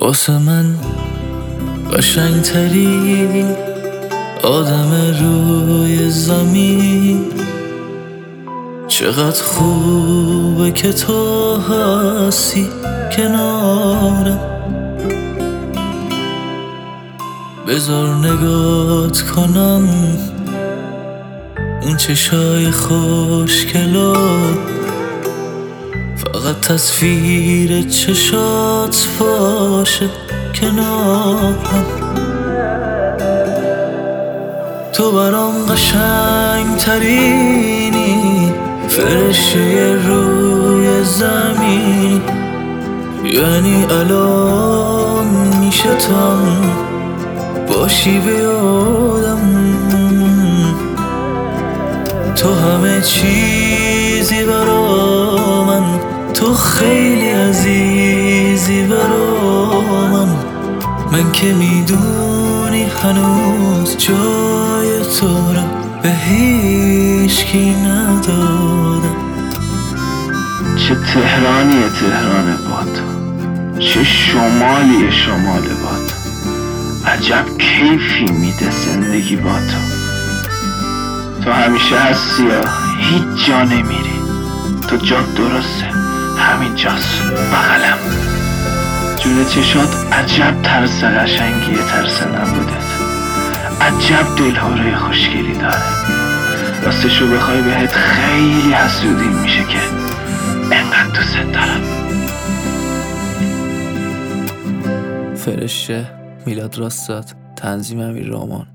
واسه من قشنگترین آدم روی زمین. چقدر خوبه که تو هستی کنارم. بذار نگات کنم اون چشای خوشگلو، فقط تصویر چشات باشه کنارم. تو برام قشنگ ترینی، فرشته روی زمین. یعنی الان میشه تو باشی به یادم. تو همه چیزی برا من، تو خیلی عزیزی برا من که میدونی هنوز جای تو رو به هیچکی ندادم. چه تهرانیه تهران با تو، چه شمالیه شمال با تو. عجب کیفی میده زندگی با تو. تو همیشه هستی یا هیچ جا نمیری. تو جا درسته، همین جاست بغلم. جون چشات عجب ترس قشنگیه، ترس نبودت. عجب دلهوره خوشگلی داره. راستشو بخوای بهت خیلی حسودی میشه که انقدر دوست دارم. فرشته، میلاد راستاد، تنظیم امیر رامان.